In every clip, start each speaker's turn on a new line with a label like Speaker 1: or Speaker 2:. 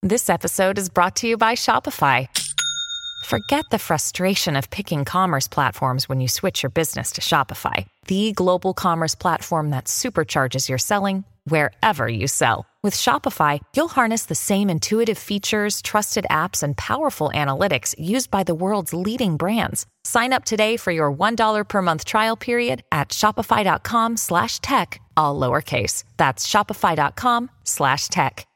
Speaker 1: This episode is brought to you by Shopify. Forget the frustration of picking commerce platforms when you switch your business to Shopify, the global commerce platform that supercharges your selling wherever you sell. With Shopify, you'll harness the same intuitive features, trusted apps, and powerful analytics used by the world's leading brands. Sign up today for your $1 per month trial period at shopify.com/tech, all lowercase. That's shopify.com/tech.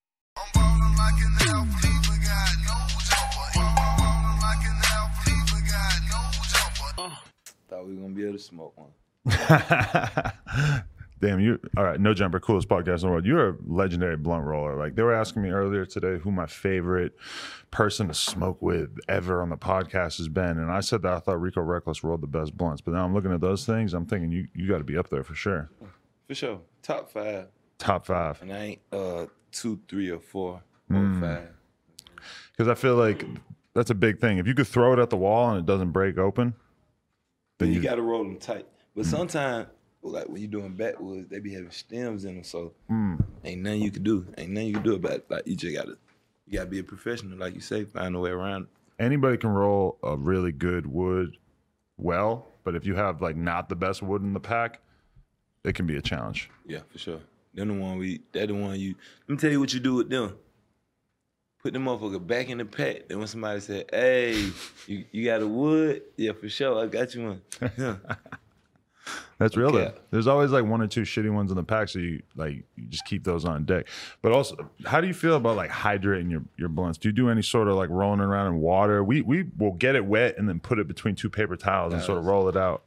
Speaker 2: Thought we were gonna be able to smoke one.
Speaker 3: Damn, you all right? No Jumper, coolest podcast in the world. You're a legendary blunt roller. Like, they were asking me earlier today who my favorite person to smoke with ever on the podcast has been, and I said that I thought Rico Reckless rolled the best blunts. But now I'm looking at those things, I'm thinking you got to be up there for sure.
Speaker 2: For sure, top 5.
Speaker 3: Top 5.
Speaker 2: And I ain't 2, 3, or 4 or 5.
Speaker 3: Because I feel like that's a big thing. If you could throw it at the wall and it doesn't break open,
Speaker 2: then you got to roll them tight. But sometimes, like when you're doing backwoods, they be having stems in them, so ain't nothing you can do. Ain't nothing you can do about it. Like, you gotta be a professional, like you say, find a way around it.
Speaker 3: Anybody can roll a really good wood well, but if you have like not the best wood in the pack, it can be a challenge.
Speaker 2: Yeah, for sure. They're the one let me tell you what you do with them. Put them motherfucker back in the pack. Then when somebody said, hey, you got a wood? Yeah, for sure, I got you one. Yeah.
Speaker 3: That's real though. There's always like 1 or 2 shitty ones in the pack, so you just keep those on deck. But also, how do you feel about like hydrating your blunts? Do you do any sort of like rolling around in water? We will get it wet and then put it between 2 paper towels and sort of roll it out.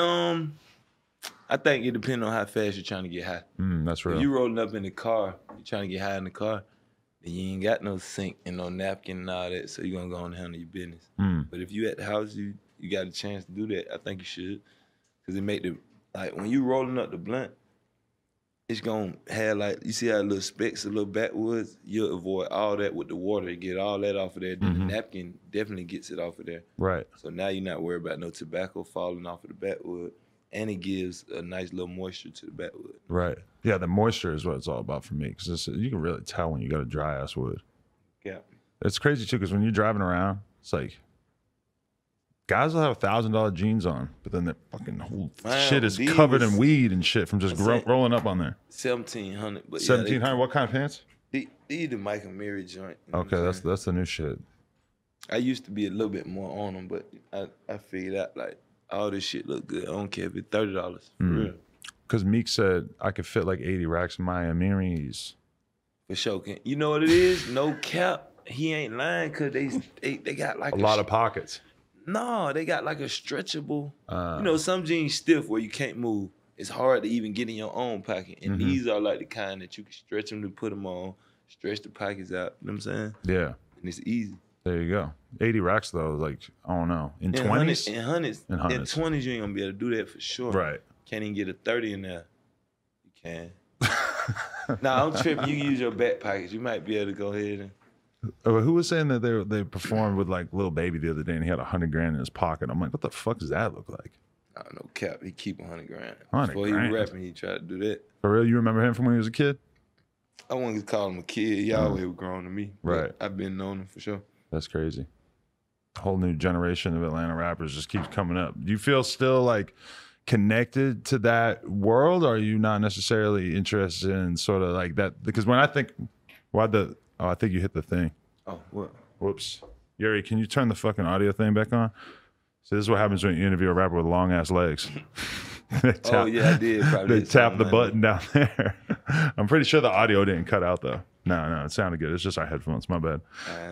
Speaker 2: I think it depends on how fast you're trying to get high.
Speaker 3: That's real.
Speaker 2: If you rolling up in the car, you're trying to get high in the car, then you ain't got no sink and no napkin and all that, so you're gonna go on and handle your business. But if you at the house, you got a chance to do that, I think you should. Because it make when you rolling up the blunt, it's gonna have like, you see how little specks, a little backwoods, you'll avoid all that with the water, get all that off of there. Then the napkin definitely gets it off of there.
Speaker 3: Right.
Speaker 2: So now you're not worried about no tobacco falling off of the backwood, and it gives a nice little moisture to the backwood.
Speaker 3: Right. Yeah, the moisture is what it's all about for me, because you can really tell when you got a dry ass wood.
Speaker 2: Yeah.
Speaker 3: It's crazy too, because when you're driving around, it's like, guys will have $1,000 jeans on, but then their fucking whole shit is covered in weed and shit from just rolling up on there.
Speaker 2: 1,700. But
Speaker 3: 1,700. What kind of pants?
Speaker 2: These the Michael Mary joint.
Speaker 3: Okay, that's the new shit.
Speaker 2: I used to be a little bit more on them, but I figured out like all this shit look good. I don't care if it's $30. For real.
Speaker 3: Because Meek said I could fit like 80 racks in my Amiris.
Speaker 2: For sure. You know what it is? No cap. He ain't lying, because they got like
Speaker 3: a lot of pockets.
Speaker 2: No, they got like a stretchable. Some jeans stiff where you can't move. It's hard to even get in your own pocket. And these are like the kind that you can stretch them to put them on, stretch the pockets out. You know what I'm saying? Yeah. And it's easy.
Speaker 3: There you go. 80 racks though, like, I don't know. In 20s?
Speaker 2: In hundreds. In 20s, you ain't gonna be able to do that for sure.
Speaker 3: Right.
Speaker 2: Can't even get a 30 in there. You can. Nah, I'm tripping. You can use your back pockets. You might be able to go ahead and.
Speaker 3: Who was saying that they performed with like Lil Baby the other day and he had $100 grand in his pocket? I'm like, what the fuck does that look like?
Speaker 2: I don't know, cap. He keep $100 grand.
Speaker 3: 100
Speaker 2: Before
Speaker 3: grand.
Speaker 2: he was rapping, he tried to do that.
Speaker 3: For real? You remember him from when he was a kid?
Speaker 2: I wouldn't call him a kid. He always was grown to me.
Speaker 3: Right.
Speaker 2: I've been known him for sure.
Speaker 3: That's crazy. A whole new generation of Atlanta rappers just keeps coming up. Do you feel still like connected to that world, or are you not necessarily interested in sort of like that? Because when I think, I think you hit the thing.
Speaker 2: Oh, what?
Speaker 3: Whoops. Yuri, can you turn the fucking audio thing back on? So this is what happens when you interview a rapper with long ass legs.
Speaker 2: Yeah, I did.
Speaker 3: They tap the button down there. I'm pretty sure the audio didn't cut out though. No, it sounded good. It's just our headphones. My bad.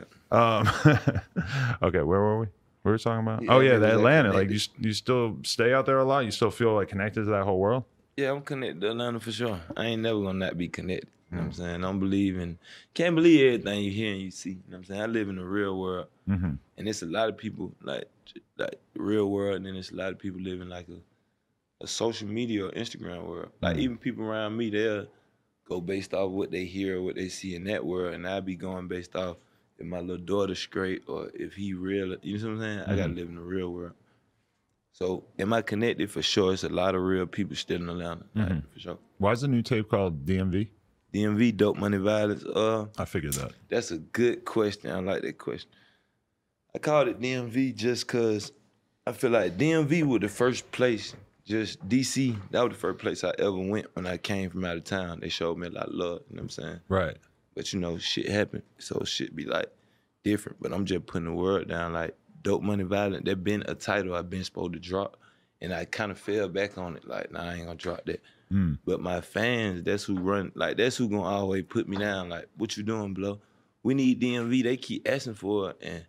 Speaker 3: Okay, where were we? What were we talking about? The Atlanta. Like, you still stay out there a lot? You still feel like connected to that whole world?
Speaker 2: Yeah, I'm connected to Atlanta for sure. I ain't never gonna not be connected. You know what I'm saying? Can't believe everything you hear and you see. You know what I'm saying? I live in the real world. And it's a lot of people like the real world, and then it's a lot of people living like a social media or Instagram world. Like, even people around me, they'll go based off what they hear or what they see in that world, and I'll be going based off if my little daughter's straight or if he real. You know what I'm saying? I gotta live in the real world. So am I connected? For sure. It's a lot of real people still in Atlanta, for sure.
Speaker 3: Why is the new tape called DMV?
Speaker 2: DMV, Dope Money Violence.
Speaker 3: I figured that.
Speaker 2: That's a good question. I like that question. I called it DMV just because I feel like DMV was the first place, just DC, that was the first place I ever went when I came from out of town. They showed me a lot of love, you know what I'm saying?
Speaker 3: Right.
Speaker 2: But you know, shit happened, so shit be like different. But I'm just putting the word down like Dope Money Violence, that been a title I've been supposed to drop. And I kind of fell back on it, like, nah, I ain't gonna drop that. But my fans, that's who run, like, that's who gonna always put me down, like, what you doing, Blow? We need DMV, they keep asking for it, and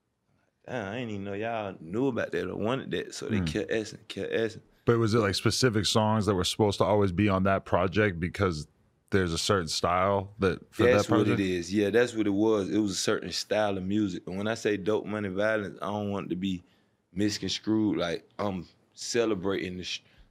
Speaker 2: I didn't even know y'all knew about that or wanted that, so they kept asking.
Speaker 3: But was it like specific songs that were supposed to always be on that project because there's a certain style that for
Speaker 2: that's
Speaker 3: that project?
Speaker 2: What it is. Yeah, that's what it was. It was a certain style of music. And when I say Dope Money Violence, I don't want it to be misconstrued like I'm celebrating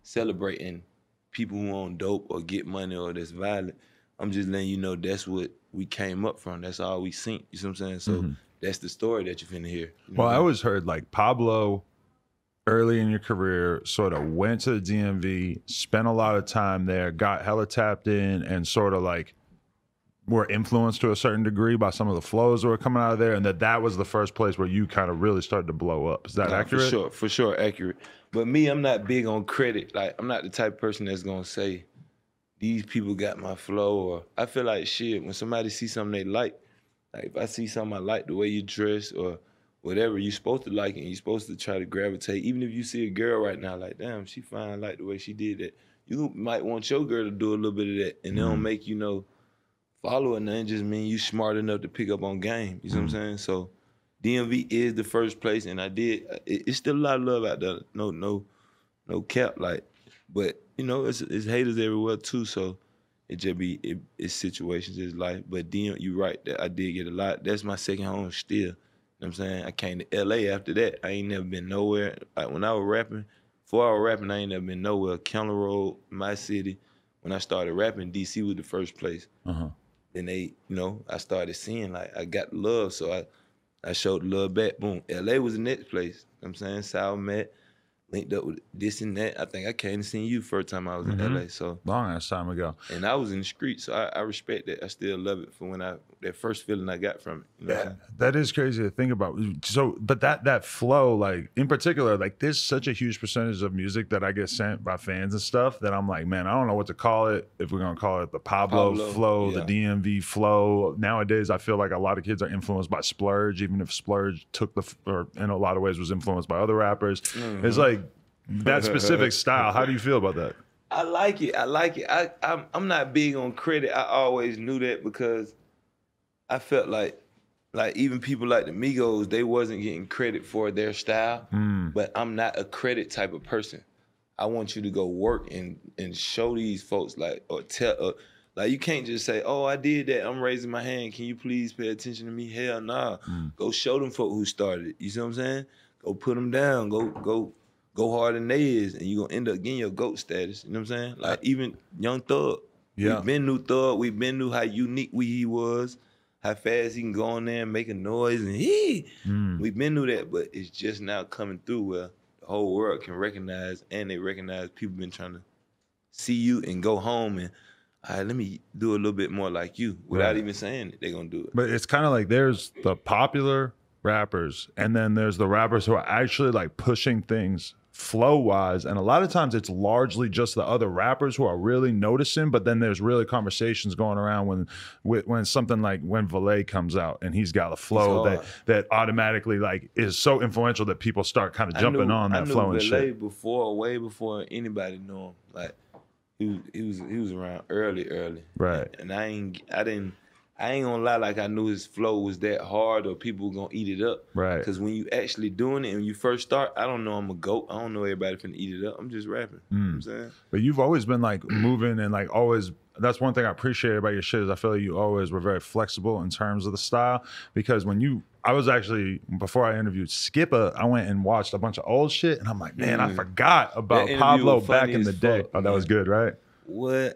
Speaker 2: people who own dope or get money or that's violent. I'm just letting you know that's what we came up from. That's all we seen. You see what I'm saying? So that's the story that you're finna hear. You know
Speaker 3: well, I always heard like Pablo early in your career sort of went to the DMV, spent a lot of time there, got hella tapped in, and sort of like were influenced to a certain degree by some of the flows that were coming out of there, and that was the first place where you kind of really started to blow up. Is that accurate?
Speaker 2: For sure, accurate. But me, I'm not big on credit. Like, I'm not the type of person that's gonna say, these people got my flow, or I feel like shit, when somebody sees something they like if I see something I like, the way you dress or whatever, you're supposed to like it, and you're supposed to try to gravitate. Even if you see a girl right now, like, damn, she fine, I like the way she did that. You might want your girl to do a little bit of that, and it don't make you follow or nothing, just mean you smart enough to pick up on game. You see what I'm saying? So DMV is the first place, and it's still a lot of love out there. No cap, like, but it's haters everywhere too. So it just it's situations, it's life. But you right, that I did get a lot. That's my second home still. You know what I'm saying? I came to LA after that. I ain't never been nowhere. Like when I was rapping, before I was rapping, I ain't never been nowhere. County Road, my city. When I started rapping, DC was the first place. Then I started seeing, like, I got love, so I showed love back. Boom. LA was the next place. You know what I'm saying? Sal met, linked up with this and that. I think I came to see you first time I was in LA. So
Speaker 3: long ass time ago.
Speaker 2: And I was in the street, so I respect that. I still love it for that first feeling I got from it.
Speaker 3: Yeah, that is crazy to think about. So, but that flow, like in particular, like there's such a huge percentage of music that I get sent by fans and stuff that I'm like, man, I don't know what to call it. If we're gonna call it the Pablo flow, the DMV flow. Nowadays, I feel like a lot of kids are influenced by Splurge, even if Splurge or in a lot of ways was influenced by other rappers. It's like that specific style. How do you feel about that?
Speaker 2: I like it. I'm not big on credit. I always knew that because I felt like even people like the Migos, they wasn't getting credit for their style. But I'm not a credit type of person. I want you to go work and show these folks, like, or tell, like, you can't just say, oh, I did that, I'm raising my hand, can you please pay attention to me? Hell nah. Go show them folk who started it. You see what I'm saying? Go put them down. Go harder than they is, and you're gonna end up getting your GOAT status. You know what I'm saying? Like, even Young Thug. Yeah. We've been knew Thug. We've been knew how unique he was, how fast he can go in there and make a noise, and we've been knew that, but it's just now coming through where the whole world can recognize, and they recognize people been trying to see you and go home and, all right, let me do a little bit more like you without even saying it. They're gonna do it.
Speaker 3: But it's kind of like there's the popular rappers, and then there's the rappers who are actually like pushing things flow wise, and a lot of times it's largely just the other rappers who are really noticing, but then there's really conversations going around when something like when Valet comes out and he's got a flow that automatically like is so influential that people start kind of jumping on that flow and shit.
Speaker 2: Way before anybody knew him. Like he was around early.
Speaker 3: Right.
Speaker 2: And I ain't gonna lie, like I knew his flow was that hard or people were gonna eat it up. Right. Because when you actually doing it and you first start, I don't know I'm a GOAT. I don't know everybody finna eat it up. I'm just rapping. You know what I'm saying?
Speaker 3: But you've always been like moving and like always, that's one thing I appreciate about your shit is I feel like you always were very flexible in terms of the style. Because I was actually, before I interviewed Skippa, I went and watched a bunch of old shit and I'm like, man, I forgot about Pablo back in the day. Oh, that was good, right?
Speaker 2: What?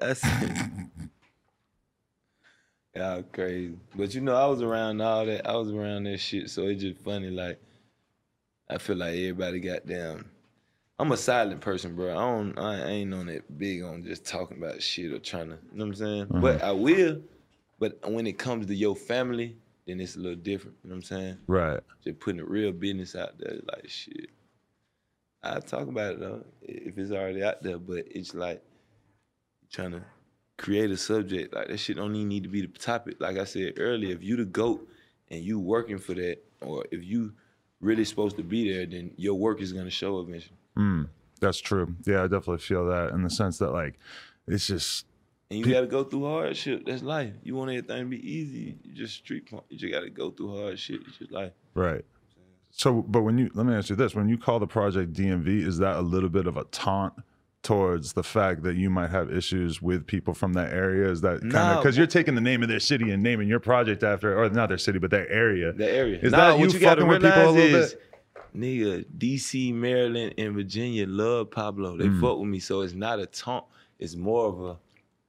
Speaker 2: Yeah, crazy. But I was around all that. I was around that shit, so it's just funny. Like, I feel like everybody goddamn I'm a silent person, bro. I ain't on that big on just talking about shit or trying to, you know what I'm saying? But I will. But when it comes to your family, then it's a little different. You know what I'm saying?
Speaker 3: Right.
Speaker 2: Just putting the real business out there, like shit. I talk about it though, if it's already out there. But it's like trying to create a subject. Like that shit don't even need to be the topic. Like I said earlier, if you the GOAT and you working for that, or if you really supposed to be there, then your work is gonna show eventually.
Speaker 3: That's true. Yeah, I definitely feel that in the sense that like it's just.
Speaker 2: And you gotta go through hardship. That's life. You want everything to be easy. You just street punk. You just gotta go through hard shit. It's just life.
Speaker 3: Right. So, but let me ask you this: when you call the project DMV, is that a little bit of a taunt towards the fact that you might have issues with people from that area? Is that kind of because you're taking the name of their city and naming your project after, or not their city, but their area?
Speaker 2: The area.
Speaker 3: Is that you fucking with people a little bit?
Speaker 2: Nigga, DC, Maryland, and Virginia love Pablo. They fuck with me, so it's not a taunt. It's more of a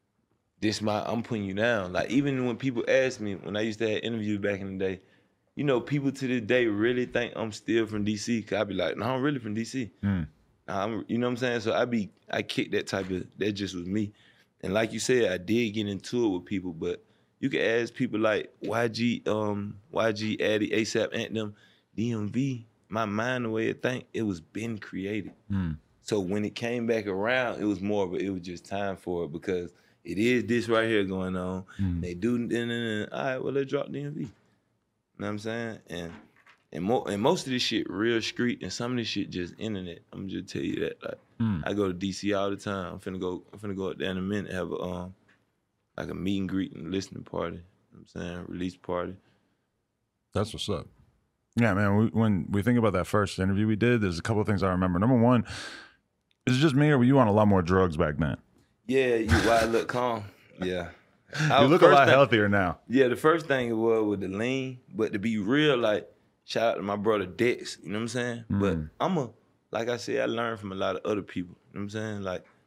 Speaker 2: I'm putting you down. Like even when people ask me, when I used to have interviews back in the day, you know, people to this day really think I'm still from DC. Cause I be like, no, I'm really from DC. You know what I'm saying? So I kick that that just was me. And like you said, I did get into it with people, but you can ask people like YG, Addy, ASAP Anthem, DMV. My mind, the way it think, it was been created. So when it came back around, it was more of it was just time for it because it is this right here going on. They do, all right, well, let's drop DMV. You know what I'm saying? And most of this shit real street, and some of this shit just internet. I'm just tell you that. Like, I go to DC all the time. I'm finna go up there in a minute, have a like a meet and greet and listening party. You know what I'm saying? Release party.
Speaker 3: That's what's up. Yeah, man. When we think about that first interview we did, there's a couple of things I remember. Number one, is it just me or were you on a lot more drugs back then?
Speaker 2: Yeah, why I look calm. Yeah.
Speaker 3: You look a lot healthier now.
Speaker 2: Yeah, the first thing it was with the lean, but to be real, like, shout out to my brother Dex, you know what I'm saying? But like I said, I learned from a lot of other people, you know what I'm saying?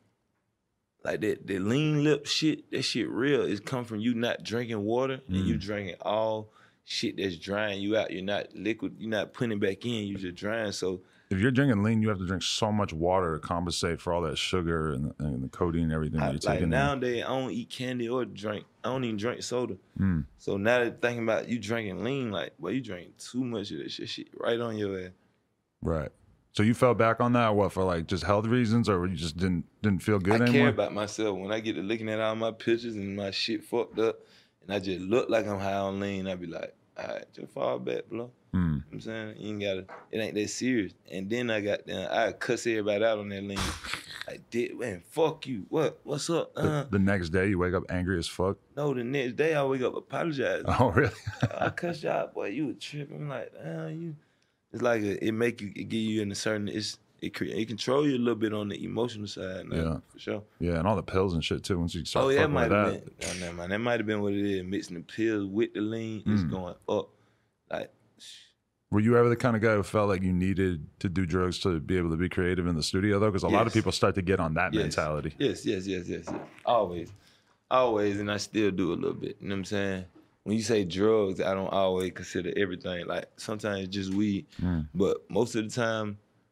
Speaker 2: Like that lean lip shit, that shit real. It's come from you not drinking water and you drinking all shit that's drying you out. You're not liquid, you're not putting it back in, you're just drying. So
Speaker 3: if you're drinking lean, you have to drink so much water to compensate for all that sugar and the codeine and everything that you're taking.
Speaker 2: Like nowadays, I don't eat candy or drink. I don't even drink soda. So now that thinking about you drinking lean, like, boy, you drink too much of that shit right on your ass.
Speaker 3: Right. So you fell back on that, what, for like just health reasons, or you just didn't feel good anymore?
Speaker 2: I care about myself. When I get to looking at all my pictures and my shit fucked up, and I just look like I'm high on lean, I be like, all right, just fall back, bro. You know what I'm saying? You ain't gotta, it ain't that serious. And then I cuss everybody out on that lean. I did, man, fuck you. What's up?
Speaker 3: The next day you wake up angry as fuck?
Speaker 2: No, the next day I wake up apologizing.
Speaker 3: Oh, really?
Speaker 2: I cuss you out, boy, you a trip. I'm like, you. It's like it give you in a certain, it control you a little bit on the emotional side. Now, for sure.
Speaker 3: Yeah, and all the pills and shit too. Once you start
Speaker 2: that might have been. No, never mind. That might have been what it is. Mixing the pills with the lean, it's going up. Like,
Speaker 3: were you ever the kind of guy who felt like you needed to do drugs to be able to be creative in the studio though? Because a lot of people start to get on that mentality. Yes.
Speaker 2: Always, and I still do a little bit. You know what I'm saying? When you say drugs, I don't always consider everything. Like sometimes it's just weed, but most of the time,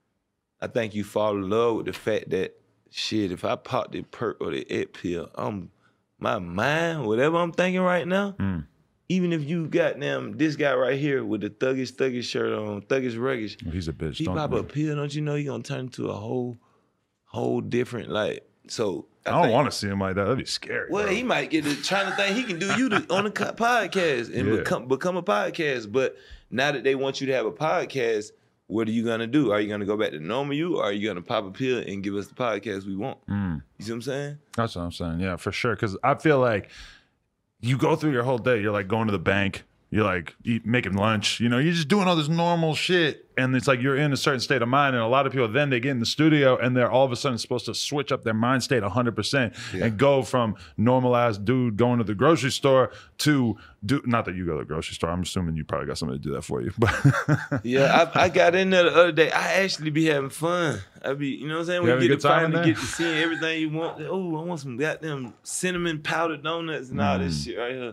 Speaker 2: I think you fall in love with the fact that shit. If I pop the perk or the ed pill, my mind, whatever I'm thinking right now. Even if you got this guy right here with the thuggish shirt on, thuggish ruggish.
Speaker 3: Well, he's a bitch.
Speaker 2: He pop a pill, don't you know? He gonna turn into a whole different like. So
Speaker 3: I don't want to see him like that. That'd be scary.
Speaker 2: Well, he might get to trying to think he can do you on the podcast and become a podcast. But now that they want you to have a podcast, what are you gonna do? Are you gonna go back to normal you, or are you gonna pop a pill and give us the podcast we want? You see what I'm saying?
Speaker 3: That's what I'm saying. Yeah, for sure. Because I feel like you go through your whole day. You're like going to the bank. You're like making lunch. You know, you're just doing all this normal shit. And it's like you're in a certain state of mind. And a lot of people then they get in the studio and they're all of a sudden supposed to switch up their mind state 100% and go from normal ass dude going to the grocery store to not that you go to the grocery store. I'm assuming you probably got somebody to do that for you. But
Speaker 2: yeah, I got in there the other day. I actually be having fun. I be, you know what I'm saying? When you get to finally get to seeing everything you want. Oh, I want some goddamn cinnamon powdered donuts and all this shit right here.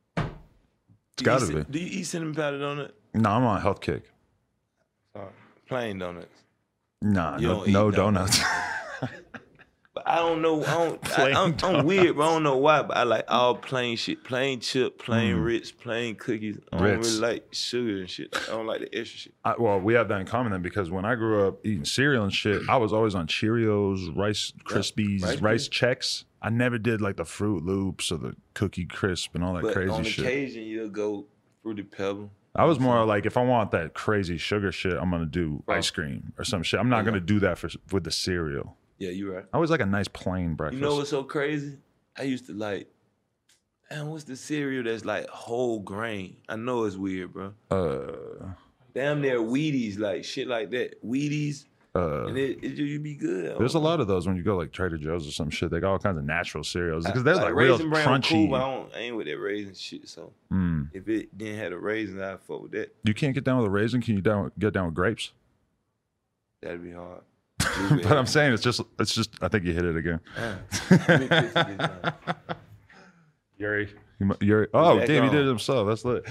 Speaker 3: It's gotta be.
Speaker 2: Do you eat cinnamon powdered donut?
Speaker 3: No, I'm on a health kick.
Speaker 2: Sorry. Plain donuts.
Speaker 3: Nah, no donuts.
Speaker 2: But I don't know. I'm weird, but I don't know why. But I like all plain shit, plain chip, plain Ritz, plain cookies. I don't really like sugar and shit. I don't like the extra shit.
Speaker 3: Well, we have that in common then, because when I grew up eating cereal and shit, I was always on Cheerios, Rice Krispies, Rice Chex. I never did like the Fruit Loops or the Cookie Crisp and all that crazy shit.
Speaker 2: On occasion, you'll go Fruity Pebble.
Speaker 3: I was more like, if I want that crazy sugar shit, I'm gonna do ice cream or some shit. I'm not gonna do that with the cereal.
Speaker 2: Yeah, you're right.
Speaker 3: I always like a nice plain breakfast.
Speaker 2: You know what's so crazy? I used to like, damn, what's the cereal that's like whole grain? I know it's weird, bro. Damn near Wheaties, like shit like that. Wheaties. And you be good.
Speaker 3: There's a lot of those when you go like Trader Joe's or some shit. They got all kinds of natural cereals because they're like real crunchy.
Speaker 2: Cool, but I ain't with that raisin shit. So if it didn't have a raisin, I'd fuck with that.
Speaker 3: You can't get down with a raisin. Can you get down with grapes?
Speaker 2: That'd be hard.
Speaker 3: But I'm saying it's just. I think you hit it again. Yuri. Oh, damn, he did it himself. That's lit.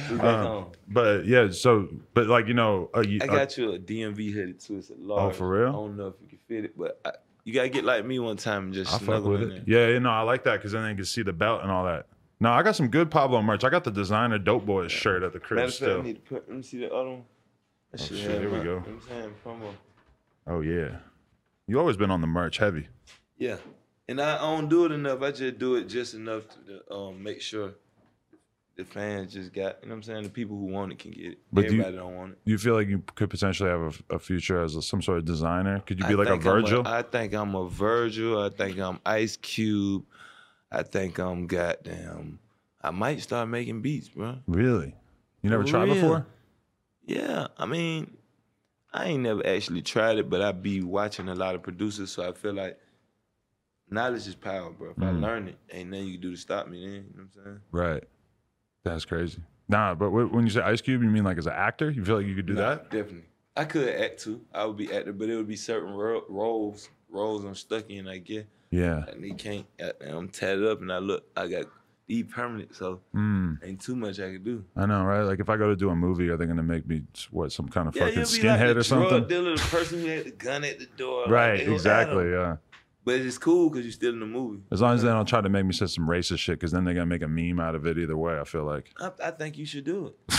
Speaker 3: But yeah, but like, you know,
Speaker 2: I got you a DMV hoodie too. It's a large.
Speaker 3: Oh, for real?
Speaker 2: I don't know if you can fit it, but you gotta get like me one time and just snuggle
Speaker 3: with it. Yeah, you know, I like that because then they can see the belt and all that. No, I got some good Pablo merch. I got the designer Dope Boys shirt at the crib still.
Speaker 2: I need to let me see the other one.
Speaker 3: That shit, here we go.
Speaker 2: I'm saying promo.
Speaker 3: Oh yeah, you always been on the merch heavy.
Speaker 2: Yeah. And I don't do it enough. I just do it just enough to make sure the fans just got, you know what I'm saying? The people who want it can get it. But everybody don't want it.
Speaker 3: You feel like you could potentially have a future as some sort of designer? Could you be like a Virgil?
Speaker 2: I think I'm a Virgil. I think I'm Ice Cube. I think I'm goddamn. I might start making beats, bro.
Speaker 3: Really? You never tried before?
Speaker 2: Yeah. I mean, I ain't never actually tried it, but I be watching a lot of producers, so I feel like knowledge is power, bro. If I learn it, ain't nothing you can do to stop me then. You know what I'm saying?
Speaker 3: Right. That's crazy. Nah, but when you say Ice Cube, you mean like as an actor? You feel like you could do that?
Speaker 2: Definitely. I could act too. I would be actor, but it would be certain roles I'm stuck in, I guess.
Speaker 3: Yeah.
Speaker 2: And they can't, I'm tatted up and I got deep permanent, so ain't too much I can do.
Speaker 3: I know, right? Like if I go to do a movie, are they gonna make me some kind of fucking skinhead
Speaker 2: like
Speaker 3: or something?
Speaker 2: Drug dealer, the person who had the gun at the door.
Speaker 3: Right, like, exactly, yeah.
Speaker 2: But it's cool because you're still in the movie.
Speaker 3: As long as they don't try to make me say some racist shit, because then they're gonna make a meme out of it either way. I feel like.
Speaker 2: I think you should do it.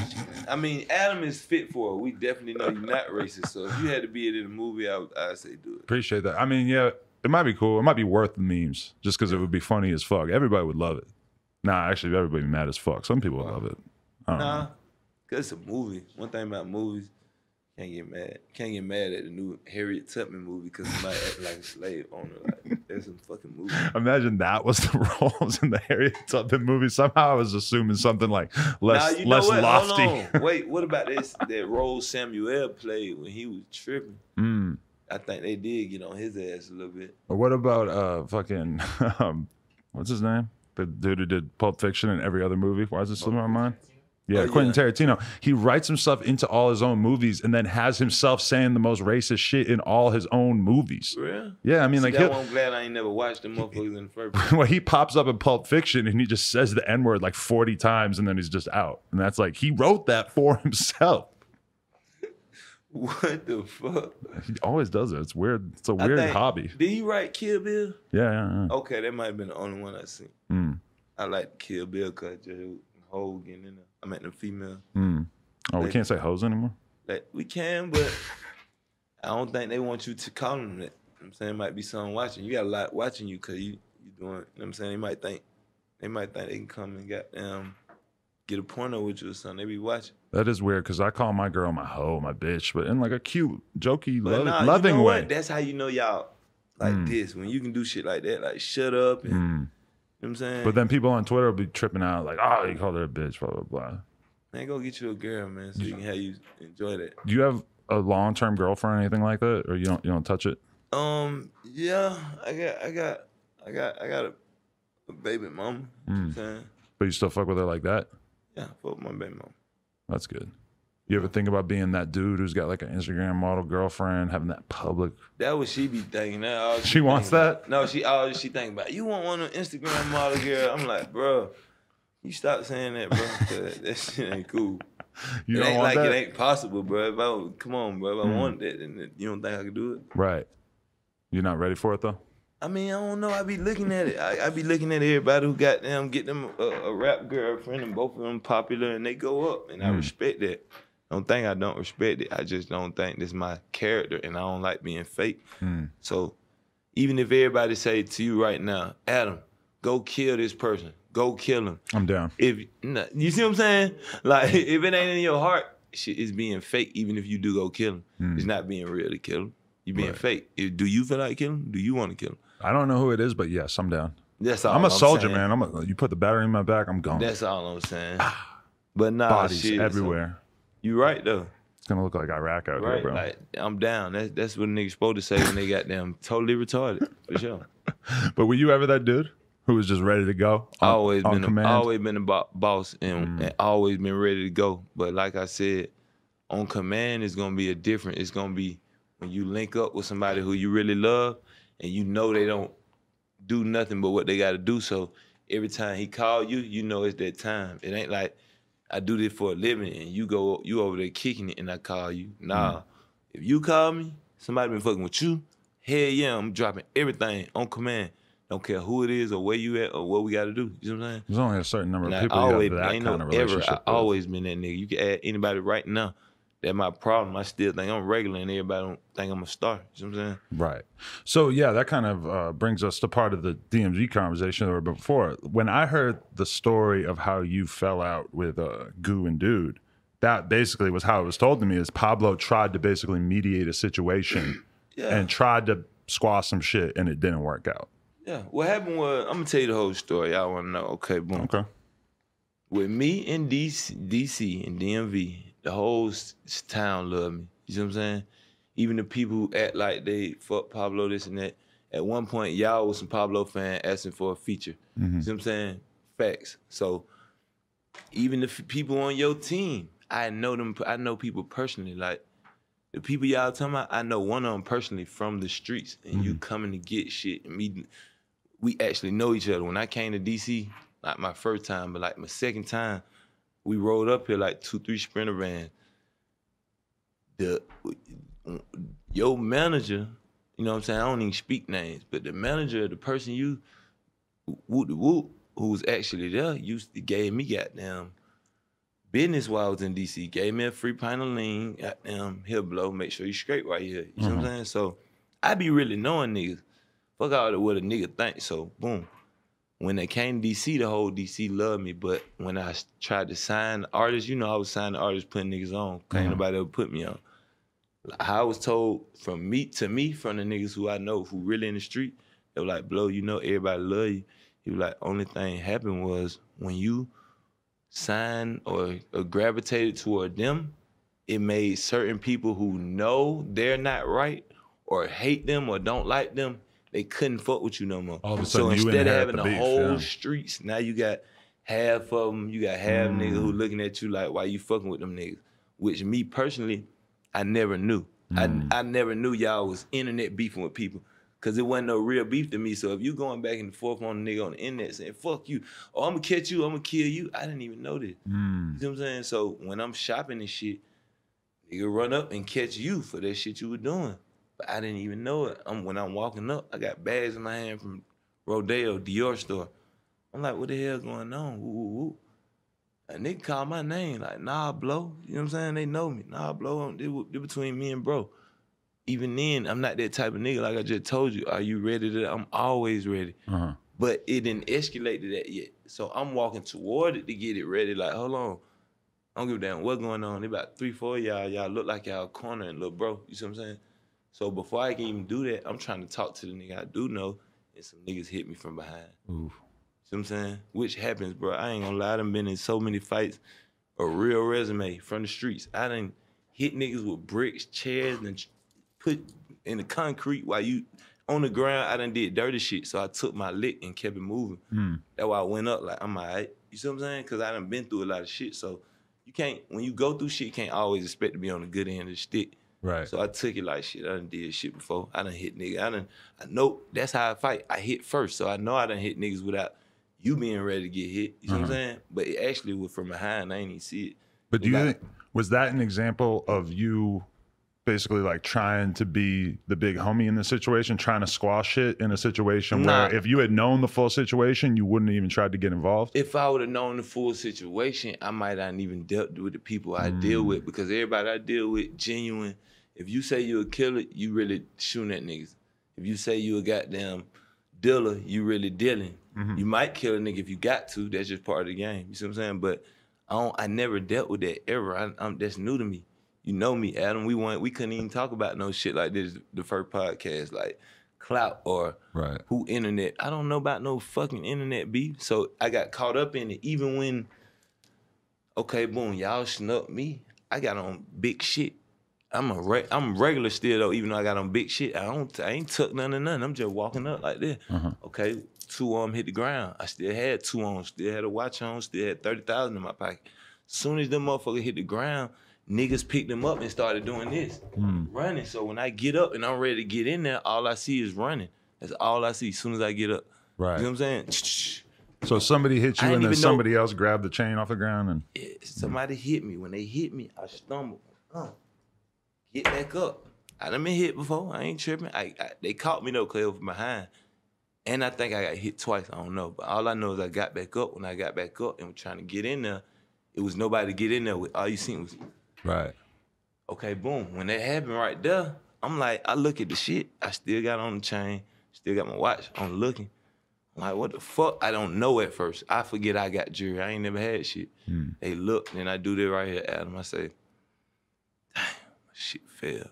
Speaker 2: I mean, Adam is fit for it. We definitely know you're not racist. So if you had to be in a movie, I'd say do it.
Speaker 3: Appreciate that. I mean, yeah, it might be cool. It might be worth the memes just because it would be funny as fuck. Everybody would love it. Nah, actually, everybody would be mad as fuck. Some people would love it. I don't know.
Speaker 2: Because it's a movie. One thing about movies. Can't get mad. Can't get mad at the new Harriet Tubman movie because he might act like a slave owner. Like, there's some fucking movie.
Speaker 3: Imagine that was the roles in the Harriet Tubman movie. Somehow I was assuming something like less lofty.
Speaker 2: Hold on. Wait, what about this? That role Samuel played when he was tripping. I think they did get on his ass a little bit.
Speaker 3: Or what about fucking what's his name? The dude who did Pulp Fiction and every other movie. Why is it slipping my mind? Yeah, Quentin Tarantino. He writes himself into all his own movies and then has himself saying the most racist shit in all his own movies.
Speaker 2: Really?
Speaker 3: Yeah, I mean,
Speaker 2: I'm glad I ain't never watched the motherfuckers in the first place.
Speaker 3: Well, he pops up in Pulp Fiction and he just says the N-word like 40 times and then he's just out. And that's like, he wrote that for himself.
Speaker 2: What the fuck?
Speaker 3: He always does it. It's weird. It's a weird hobby.
Speaker 2: Did he write Kill Bill?
Speaker 3: Yeah.
Speaker 2: Okay, that might have been the only one I seen. I like Kill Bill because Hogan in there. I meant the female.
Speaker 3: Oh, we can't say hoes anymore?
Speaker 2: Like, we can, but I don't think they want you to call them that. You know what I'm saying? It might be someone watching. You got a lot watching you because you doing, you know what I'm saying? They might think they can come and get a porno with you or something. They be watching.
Speaker 3: That is weird because I call my girl my hoe, my bitch, but in like a cute, jokey,
Speaker 2: loving
Speaker 3: you know way.
Speaker 2: What? That's how you know y'all like this. When you can do shit like that, like shut up and... You know what I'm saying?
Speaker 3: But then people on Twitter will be tripping out like, oh, you called her a bitch, blah, blah, blah.
Speaker 2: Man, go get you a girl, man, so you can have you enjoy that.
Speaker 3: Do you have a long-term girlfriend or anything like that? Or you don't touch it?
Speaker 2: Yeah, I got a baby mama. You know what I'm saying?
Speaker 3: But you still fuck with her like that?
Speaker 2: Yeah, fuck with my baby mama.
Speaker 3: That's good. You ever think about being that dude who's got like an Instagram model girlfriend, having that public?
Speaker 2: That what she be thinking.
Speaker 3: She wants that?
Speaker 2: No, she think about, you want one of the Instagram model girl? I'm like, bro, you stop saying that, bro. That shit ain't cool.
Speaker 3: You
Speaker 2: it
Speaker 3: don't
Speaker 2: ain't
Speaker 3: want
Speaker 2: like
Speaker 3: that?
Speaker 2: it ain't possible, bro. Come on, bro. If I want that, then you don't think I could do it?
Speaker 3: Right. You're not ready for it though?
Speaker 2: I mean, I don't know. I be looking at it. I be looking at everybody who got them, get them a rap girlfriend, and both of them popular, and they go up, and I respect that. Don't think I don't respect it. I just don't think this is my character, and I don't like being fake. So even if everybody say to you right now, Adam, go kill this person, go kill him.
Speaker 3: I'm down.
Speaker 2: You see what I'm saying? Like, if it ain't in your heart, shit is being fake. Even if you do go kill him, it's not being real to kill him. You being fake. Do you feel like killing him? Do you want to kill him?
Speaker 3: I don't know who it is, but yes, I'm down.
Speaker 2: That's all
Speaker 3: I'm a soldier,
Speaker 2: saying.
Speaker 3: man. You put the battery in my back, I'm gone.
Speaker 2: That's all I'm saying. But nah,
Speaker 3: Bodies
Speaker 2: shit,
Speaker 3: everywhere.
Speaker 2: So, you right though.
Speaker 3: It's gonna look like Iraq out here,
Speaker 2: Right,
Speaker 3: bro.
Speaker 2: like I'm down. That's what niggas supposed to say when they got them totally retarded, for sure.
Speaker 3: But were you ever that dude who was just ready to go?
Speaker 2: Always
Speaker 3: on
Speaker 2: been a boss and always been ready to go. But like I said, on command it's gonna be it's gonna be when you link up with somebody who you really love and you know they don't do nothing but what they gotta do. So every time he call you, you know it's that time. It ain't like I do this for a living and you over there kicking it and I call you. Nah. If you call me, somebody been fucking with you, hell yeah, I'm dropping everything on command. Don't care who it is or where you at or what we gotta do. You know what I'm saying?
Speaker 3: There's only a certain number of
Speaker 2: And
Speaker 3: people you have that kind of relationship with.
Speaker 2: I always been that nigga. You can add anybody right now. That's my problem. I still think I'm regular and everybody don't think I'm a star. You know what I'm saying?
Speaker 3: Right. So, yeah, that kind of brings us to part of the DMG conversation or before. When I heard the story of how you fell out with Goo and Dude, that basically was how it was told to me is Pablo tried to basically mediate a situation and tried to squash some shit and it didn't work out.
Speaker 2: Yeah. What happened was, I'm going to tell you the whole story. Y'all want to know. Okay, boom.
Speaker 3: Okay.
Speaker 2: With me in DC and DMV, the whole town loved me. You see what I'm saying? Even the people who act like they fuck Pablo, this and that. At one point, y'all was some Pablo fan asking for a feature. You see what I'm saying? Facts. So even the people on your team, I know them. I know people personally. Like the people y'all talking about, I know one of them personally from the streets. And you coming to get shit. And we actually know each other. When I came to DC, not my first time, but like my second time, we rolled up here like 2-3 Sprinter vans. Your manager, you know what I'm saying? I don't even speak names, but the manager, the person who was actually there, gave me goddamn business while I was in DC. Gave me a free pint of lean, goddamn, here blow, make sure you straight right here. You know what I'm saying? So I be really knowing niggas. Fuck all what a nigga think. So boom. When they came to DC, the whole DC loved me. But when I tried to sign artists, you know, I was signing artists, putting niggas on. Ain't nobody ever put me on. How I was told from the niggas who I know who really in the street, they were like, Blow, you know, everybody love you. He was like, only thing happened was when you signed or gravitated toward them, it made certain people who know they're not right or hate them or don't like them, they couldn't fuck with you no more.
Speaker 3: All of a
Speaker 2: So
Speaker 3: sudden,
Speaker 2: instead of having
Speaker 3: the
Speaker 2: the
Speaker 3: beef,
Speaker 2: whole streets, now you got half of them, you got half niggas who looking at you like, why you fucking with them niggas? Which me personally, I never knew. I never knew y'all was internet beefing with people because it wasn't no real beef to me. So if you going back and forth on a nigga on the internet saying, fuck you, oh, I'm gonna catch you, I'm gonna kill you, I didn't even know this. You know what I'm saying? So when I'm shopping and shit, nigga run up and catch you for that shit you were doing. But I didn't even know it. When I'm walking up, I got bags in my hand from Rodeo, Dior store. I'm like, what the hell going on? Woo, woo, woo. And nigga call my name, like, nah, Blow. You know what I'm saying? They know me. Nah, Blow, they between me and bro. Even then, I'm not that type of nigga. Like I just told you, are you ready to? I'm always ready. But it didn't escalate to that yet. So I'm walking toward it to get it ready. Like, hold on. I don't give a damn what's going on. There about 3-4 y'all look like y'all cornering little bro. You see what I'm saying? So before I can even do that, I'm trying to talk to the nigga I do know, and some niggas hit me from behind.
Speaker 3: Oof.
Speaker 2: See what I'm saying? Which happens, bro. I ain't gonna lie, I done been in so many fights, a real resume from the streets. I done hit niggas with bricks, chairs, and put in the concrete while you on the ground. I done did dirty shit, so I took my lick and kept it moving. That's why I went up like, I'm all right. You see what I'm saying? Because I done been through a lot of shit, so you can't, when you go through shit, you can't always expect to be on the good end of the stick.
Speaker 3: Right.
Speaker 2: So I took it like shit. I done did shit before. I done hit niggas. I know that's how I fight. I hit first, so I know I done hit niggas without you being ready to get hit. You know what I'm saying? But it actually was from behind. I ain't even see it.
Speaker 3: But do you think, was that an example of you basically like trying to be the big homie in the situation, trying to squash it in a situation where if you had known the full situation, you wouldn't even try to get involved?
Speaker 2: If I would have known the full situation, I might not even dealt with the people I deal with, because everybody I deal with, genuine. If you say you a killer, you really shooting at niggas. If you say you a goddamn dealer, you really dealing. You might kill a nigga if you got to. That's just part of the game. You see what I'm saying? But I never dealt with that ever. That's new to me. You know me, Adam. We couldn't even talk about no shit like this the first podcast, like clout or who internet. I don't know about no fucking internet beef. So I got caught up in it. Even when, okay, boom, y'all snuck me. I got on big shit. I'm regular still though, even though I got on big shit. I ain't took none of nothing. I'm just walking up like this. Okay, 2 arm hit the ground. I still had 2 arms, still had a watch on, still had 30,000 in my pocket. Soon as them motherfuckers hit the ground, niggas picked them up and started doing this, running. So when I get up and I'm ready to get in there, all I see is running. That's all I see as soon as I get up. Right. You know what I'm saying?
Speaker 3: So somebody hit you and then somebody else grabbed the chain off the ground and...
Speaker 2: Yeah, somebody hit me. When they hit me, I stumbled. Get back up. I done been hit before. I ain't tripping. They caught me though, because it was behind. And I think I got hit twice. I don't know. But all I know is I got back up. When I got back up and was trying to get in there, it was nobody to get in there with. All you seen was...
Speaker 3: Right.
Speaker 2: Okay, boom. When that happened right there, I'm like, I look at the shit. I still got on the chain, still got my watch. I'm looking. I'm like, what the fuck? I don't know at first. I forget I got jewelry. I ain't never had shit. They look, and I do that right here, Adam. I say, damn, shit fell.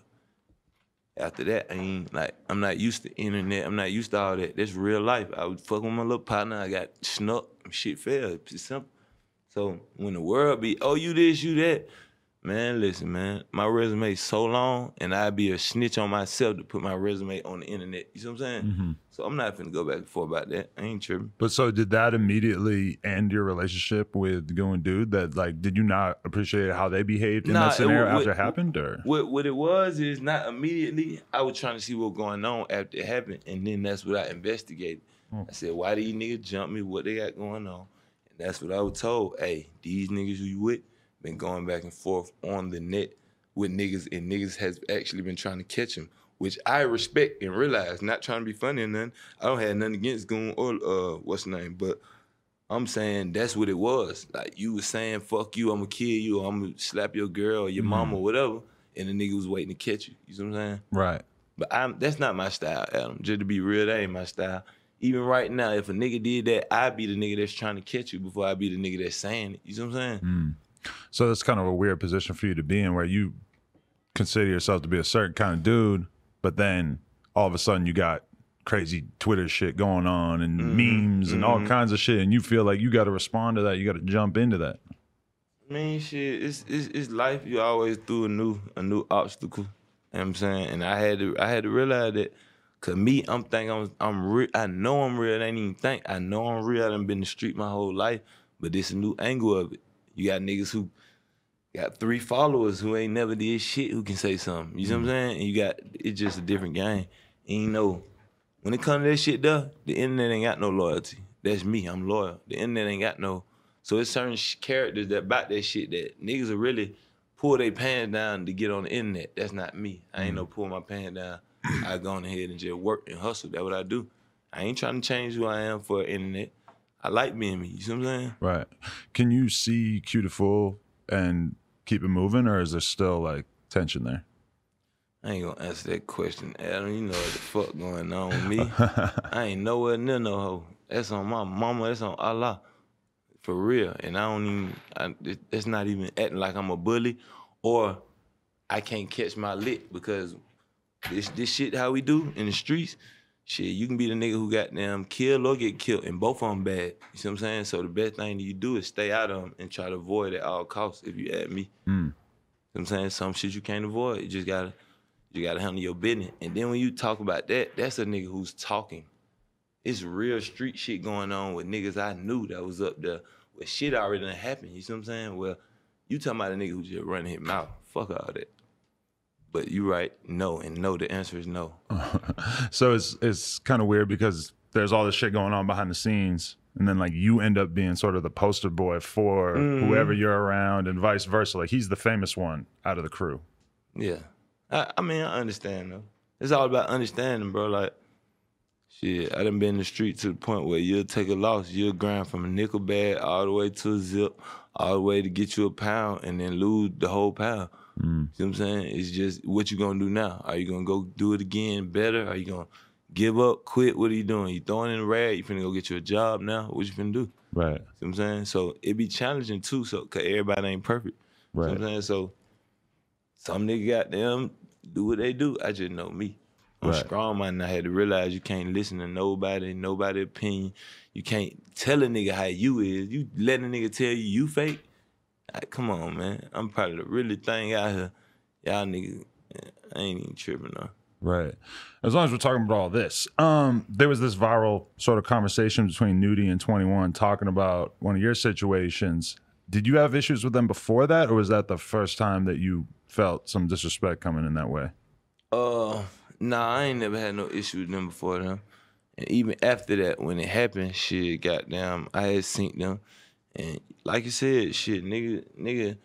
Speaker 2: After that, I'm not used to internet. I'm not used to all that. That's real life. I was fucking with my little partner. I got snuck. Shit fell. It's simple. So when the world be, oh, you this, you that, man, listen, man, my resume so long, and I'd be a snitch on myself to put my resume on the internet. You see what I'm saying? So I'm not finna go back and forth about that. I ain't tripping.
Speaker 3: But so did that immediately end your relationship with Going Dude? That like, did you not appreciate how they behaved in that scenario after it happened? Or
Speaker 2: what it was is not immediately. I was trying to see what was going on after it happened, and then that's what I investigated. I said, why these niggas jump me? What they got going on? And that's what I was told. Hey, these niggas who you with been going back and forth on the net with niggas, and niggas has actually been trying to catch him, which I respect and realize. Not trying to be funny or nothing. I don't have nothing against Goon or what's the name, but I'm saying that's what it was. Like you was saying, fuck you, I'm gonna kill you, or I'm gonna slap your girl or your mama or whatever, and the nigga was waiting to catch you. You see what I'm saying?
Speaker 3: Right.
Speaker 2: But that's not my style, Adam. Just to be real, that ain't my style. Even right now, if a nigga did that, I'd be the nigga that's trying to catch you before I'd be the nigga that's saying it. You see what I'm saying?
Speaker 3: So that's kind of a weird position for you to be in, where you consider yourself to be a certain kind of dude, but then all of a sudden you got crazy Twitter shit going on and memes and all kinds of shit, and you feel like you got to respond to that. You got to jump into that.
Speaker 2: I mean, shit, it's life. You always through a new obstacle. You know what I'm saying? And I had to realize that. Cause me, I'm thinking I'm real. I know I'm real. I ain't even think. I know I'm real. I done been in the street my whole life, but this a new angle of it. You got niggas who got 3 followers who ain't never did shit who can say something. You see what I'm saying? And it's just a different game. And you know, when it comes to that shit though, the internet ain't got no loyalty. That's me, I'm loyal. The internet ain't got no, so it's certain characters that about that shit that niggas will really pull their pants down to get on the internet. That's not me. I ain't no pull my pants down. I go on ahead and just work and hustle. That's what I do. I ain't trying to change who I am for the internet. I like being me. You see what I'm saying?
Speaker 3: Right. Can you see Q the Fool and keep it moving, or is there still like tension there?
Speaker 2: I ain't gonna answer that question, Adam. You know what the fuck going on with me. I ain't nowhere near no hoe. That's on my mama. That's on Allah. For real. And that's not even acting like I'm a bully or I can't catch my lick, because this shit how we do in the streets, shit, you can be the nigga who got them killed or get killed, and both of them bad. You see what I'm saying? So the best thing that you do is stay out of them and try to avoid at all costs, if you ask me. You know what I'm saying? Some shit you can't avoid. You just gotta handle your business. And then when you talk about that, that's a nigga who's talking. It's real street shit going on with niggas I knew that was up there where shit already done happened. You see what I'm saying? Well, you talking about a nigga who just running his mouth. Fuck all that. But you right, no, and no, the answer is no.
Speaker 3: So it's kind of weird because there's all this shit going on behind the scenes, and then like you end up being sort of the poster boy for whoever you're around, and vice versa. Like he's the famous one out of the crew.
Speaker 2: Yeah, I mean, I understand though. It's all about understanding, bro. Like, shit, I done been in the street to the point where you'll take a loss. You'll grind from a nickel bag all the way to a zip, all the way to get you a pound, and then lose the whole pound. You know what I'm saying? It's just what you gonna do now. Are you gonna go do it again better? Are you gonna give up, quit? What are you doing? You throwing in the rag? You finna go get you a job now? What you finna do?
Speaker 3: Right.
Speaker 2: You know what I'm saying? So it be challenging too, so cause everybody ain't perfect.
Speaker 3: Right.
Speaker 2: You know what I'm saying? So some nigga got them do what they do. I just know me. I'm strong minded. I had to realize you can't listen to nobody opinion. You can't tell a nigga how you is. You letting a nigga tell you fake. Like, come on, man. I'm probably the really thing out here. Y'all niggas, I ain't even tripping though.
Speaker 3: Right. As long as we're talking about all this, there was this viral sort of conversation between Nudie and 21 talking about one of your situations. Did you have issues with them before that, or was that the first time that you felt some disrespect coming in that way?
Speaker 2: Nah, I ain't never had no issue with them before them. And even after that, when it happened, shit, goddamn, I had seen them. And like you said, shit, nigga,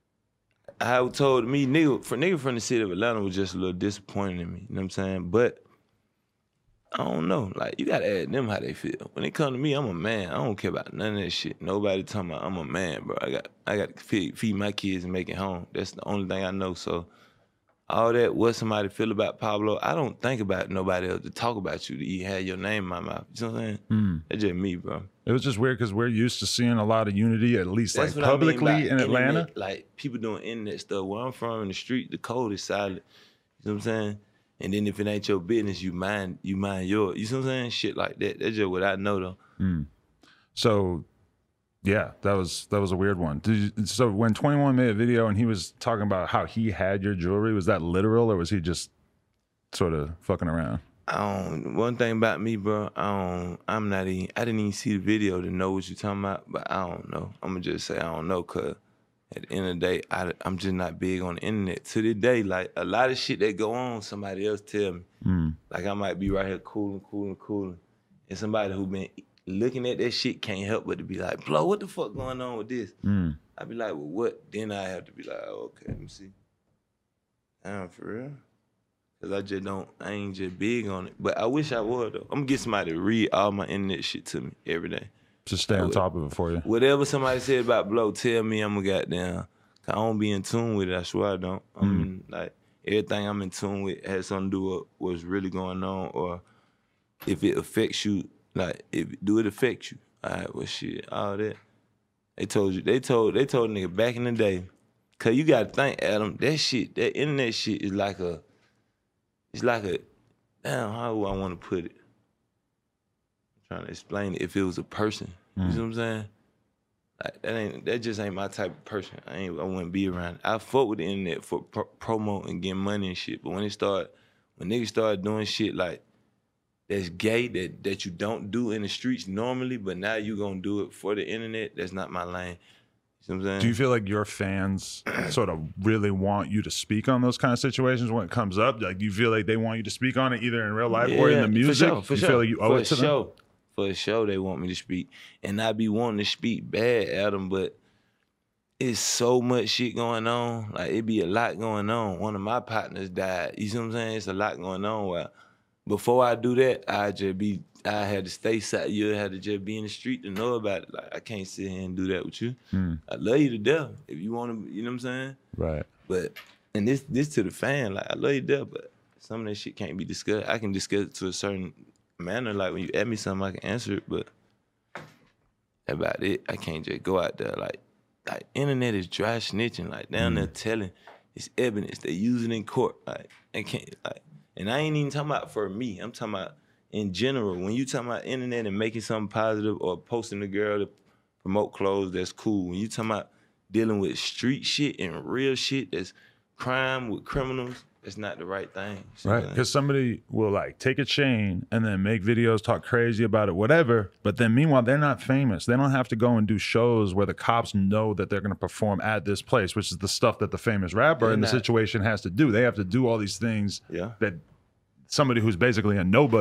Speaker 2: I was told me, nigga from the city of Atlanta was just a little disappointed in me, you know what I'm saying? But I don't know, like, you gotta ask them how they feel. When it come to me, I'm a man. I don't care about none of that shit. Nobody talking about I'm a man, bro. I got to feed my kids and make it home. That's the only thing I know, so all that, what somebody feel about Pablo, I don't think about nobody else to talk about you, to even have your name in my mouth. You know what I'm saying? That's just me, bro.
Speaker 3: It was just weird because we're used to seeing a lot of unity, at least that's like publicly in Atlanta.
Speaker 2: Like people doing internet stuff. Where I'm from in the street, the code is silent. You know what I'm saying? And then if it ain't your business, you mind yours. You know what I'm saying? Shit like that. That's just what I know though.
Speaker 3: So yeah, that was a weird one. So when 21 made a video and he was talking about how he had your jewelry, was that literal or was he just sort of fucking around?
Speaker 2: One thing about me, bro, I didn't even see the video to know what you're talking about, but I don't know. I'm gonna just say I don't know, cause at the end of the day, I'm just not big on the internet. To this day, like a lot of shit that go on, somebody else tell me. Like I might be right here cooling, and somebody who been looking at that shit can't help but to be like, Blow, what the fuck going on with this? I be like, well, what? Then I have to be like, oh, okay, let me see. Damn, for real? Cause I ain't just big on it. But I wish I would though. I'm gonna get somebody to read all my internet shit to me every day.
Speaker 3: Just stay on top of it for you.
Speaker 2: Whatever somebody said about Blow, tell me I'm a goddamn. I don't be in tune with it, I swear I don't. Like everything I'm in tune with has something to do with what's really going on, or if it affects you, like do it affect you? All right, well shit, all that. They told nigga back in the day, cause you gotta think, Adam, that internet shit is like a damn, how do I wanna put it? I'm trying to explain it. If it was a person, you know what I'm saying? Like that just ain't my type of person. I wouldn't be around it. I fuck with the internet for promo and getting money and shit, but when niggas start doing shit like that's gay, that you don't do in the streets normally, but now you gonna do it for the internet, that's not my lane. You know what I'm saying?
Speaker 3: Do you feel like your fans sort of really want you to speak on those kind of situations when it comes up? Like, do you feel like they want you to speak on it either in real life or in the music?
Speaker 2: For sure.
Speaker 3: Feel like you owe it to them?
Speaker 2: For sure, they want me to speak. And I be wanting to speak bad, Adam, but it's so much shit going on. Like, it be a lot going on. One of my partners died. You see what I'm saying? It's a lot going on. Where before I do that, I had to stay side. You had to just be in the street to know about it. Like, I can't sit here and do that with you. I love you to death. If you want to, you know what I'm saying?
Speaker 3: Right.
Speaker 2: But, and this to the fan, like, I love you to death, but some of that shit can't be discussed. I can discuss it to a certain manner. Like, when you ask me something, I can answer it, but about it, I can't just go out there. Like internet is dry snitching. Like, down there telling, it's evidence. They use it in court. Like, they can't, like, and I ain't even talking about for me. I'm talking about in general. When you talking about internet and making something positive or posting a girl to promote clothes, that's cool. When you talking about dealing with street shit and real shit, that's crime with criminals, that's not the right thing.
Speaker 3: Right, because somebody will like take a chain and then make videos, talk crazy about it, whatever. But then meanwhile, they're not famous. They don't have to go and do shows where the cops know that they're going to perform at this place, which is the stuff that the famous rapper in the situation has to do. They have to do all these things that somebody who's basically a nobody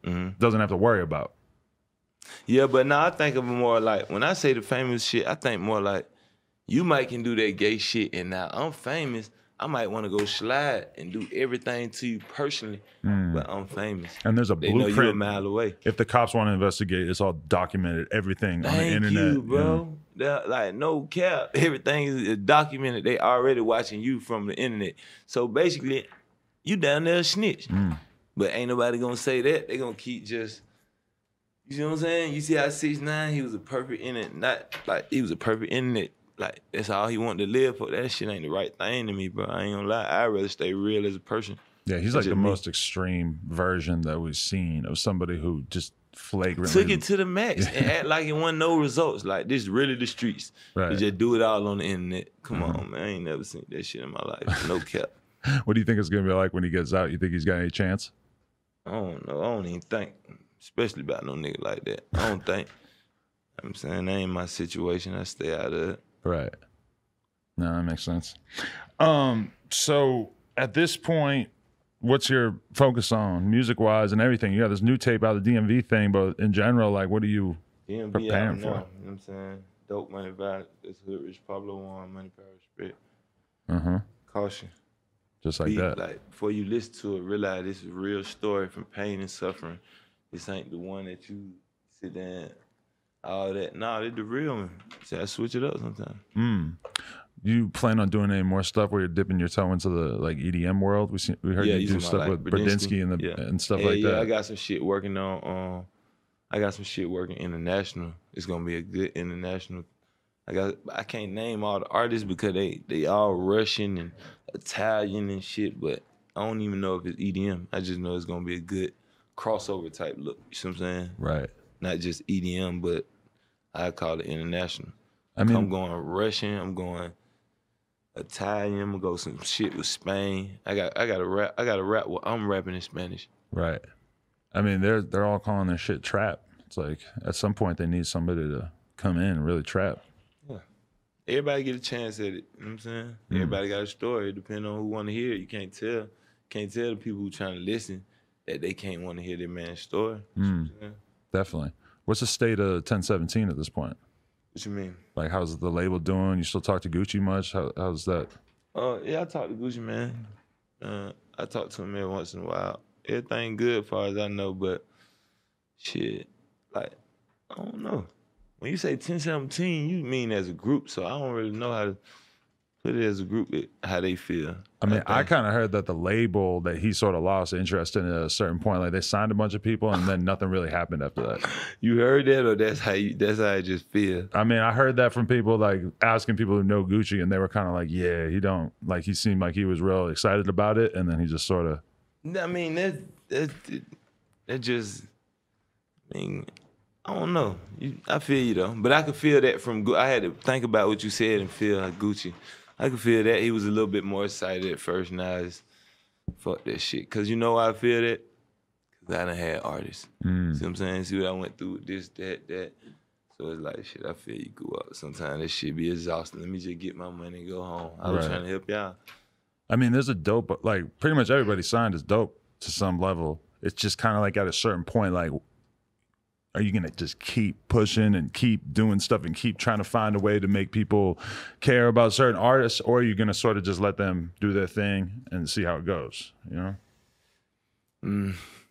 Speaker 3: doesn't have to worry about.
Speaker 2: Yeah, but now I think of it more like, when I say the famous shit, I think more like, you might can do that gay shit, and now I'm famous, I might want to go slide and do everything to you personally, but I'm famous.
Speaker 3: And there's a
Speaker 2: they
Speaker 3: blueprint.
Speaker 2: Know you a mile away.
Speaker 3: If the cops want to investigate, it's all documented, everything on the internet.
Speaker 2: Thank you, bro. Like, no cap. Everything is documented. They already watching you from the internet. So basically, you down there a snitch. But ain't nobody gonna say that. They gonna keep just, you see what I'm saying? You see how 6ix9ine, he was a perfect internet, not like he was a perfect internet. Like, that's all he wanted to live for. That shit ain't the right thing to me, bro. I ain't gonna lie. I'd rather stay real as a person.
Speaker 3: Yeah, he's like the most extreme version that we've seen of somebody who just flagrantly
Speaker 2: took it to the max and act like it wasn't no results. Like, this really the streets.
Speaker 3: Right.
Speaker 2: You just do it all on the internet. Come on, man. I ain't never seen that shit in my life. No cap.
Speaker 3: What do you think it's gonna be like when he gets out? You think he's got any chance?
Speaker 2: I don't know. I don't even think, especially about no nigga like that. I don't think. I'm saying that ain't my situation. I stay out of it.
Speaker 3: Right. No, that makes sense. So at this point, what's your focus on music-wise and everything? You got this new tape out of the DMV thing, but in general, like, what are you
Speaker 2: DMV
Speaker 3: preparing for?
Speaker 2: You know what I'm saying? Dope Money Vibe. That's Hood Rich Pablo One, Money Power Respect. Caution.
Speaker 3: Just like that.
Speaker 2: Like, before you listen to it, realize this is a real story from pain and suffering. This ain't the one that you sit down, all that. Nah, it's the real one. So I switch it up sometimes.
Speaker 3: You plan on doing any more stuff where you're dipping your toe into the like EDM world? We heard you do stuff with Bradinsky and stuff like that.
Speaker 2: Yeah, I got some shit working on. I got some shit working international. It's gonna be a good international. I can't name all the artists because they all Russian and Italian and shit, but I don't even know if it's EDM. I just know it's gonna be a good crossover type look. You see what I'm saying?
Speaker 3: Right.
Speaker 2: Not just EDM, but I call it international.
Speaker 3: I mean,
Speaker 2: I'm going Russian. I'm going Italian. I'm gonna go some shit with Spain. I got a rap. Well, I'm rapping in Spanish.
Speaker 3: Right. I mean, they're all calling their shit trap. It's like at some point they need somebody to come in and really trap.
Speaker 2: Yeah. Everybody get a chance at it. You know what I'm saying? Everybody got a story. It depends on who want to hear it. You can't tell the people who trying to listen that they can't want to hear their man's story.
Speaker 3: Definitely. What's the state of 1017 at this point?
Speaker 2: What you mean?
Speaker 3: Like, how's the label doing? You still talk to Gucci much? How's that?
Speaker 2: Yeah, I talk to Gucci, man. I talk to him every once in a while. Everything good as far as I know, but shit, like, I don't know. When you say 1017, you mean as a group, so I don't really know how to put it as a group, how they feel.
Speaker 3: I mean, I kind of heard that the label that he sort of lost interest in at a certain point, like they signed a bunch of people and then nothing really happened after that.
Speaker 2: You heard that, or that's how I just feel?
Speaker 3: I mean, I heard that from people, like asking people who know Gucci, and they were kind of like, yeah, he seemed like he was real excited about it, and then he just sort of.
Speaker 2: I mean, that just, I mean, I don't know. I feel you though, but I could feel that from. I had to think about what you said and feel like Gucci. I could feel that he was a little bit more excited at first. Now it's fuck that shit. Cause you know why I feel that? Cause I done had artists. See what I'm saying? See what I went through with this, that. So it's like, shit, I feel you go up. Sometimes this shit be exhausting. Let me just get my money and go home. I was trying to help y'all.
Speaker 3: I mean, there's a dope, like pretty much everybody signed is dope to some level. It's just kind of like at a certain point, like, are you gonna just keep pushing and keep doing stuff and keep trying to find a way to make people care about certain artists, or are you gonna sort of just let them do their thing and see how it goes? You know?